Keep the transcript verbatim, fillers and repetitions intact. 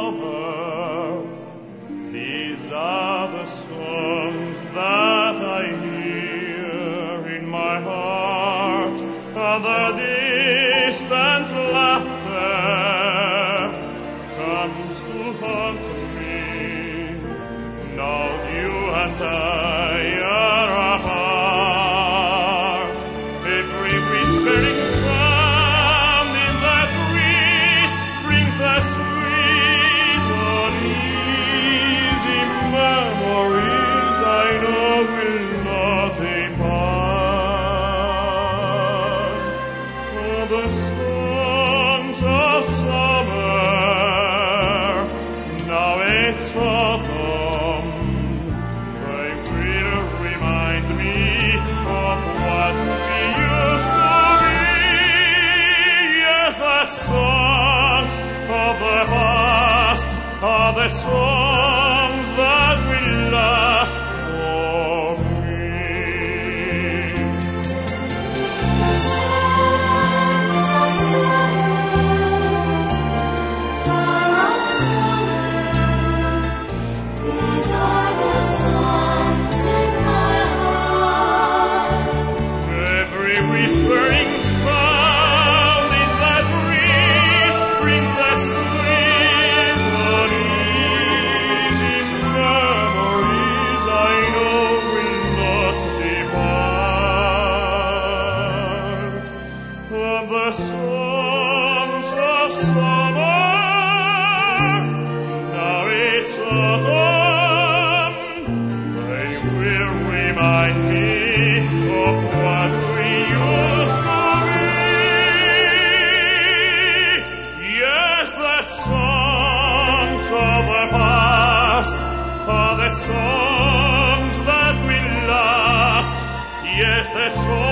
summer. These are the songs that I hear in my heart, and the distant laughter comes to haunt me. Now you and I are apart. Every whispering sound in the breeze brings the sweet, uneasy memories I know will not depart. Oh, the songs of summer, now it's autumn. They will remind me of what we used to be. Yes, the songs of the past are the songs that will last for me. The songs of summer, far off summer. These are the songs in my heart. Every whispering sound in the breeze brings the sweet, uneasy memories I know will not depart. And the songs of summer, now it's autumn, they will remind me of what we used to be. Yes, the songs of the past are the songs that will last. Yes, the songs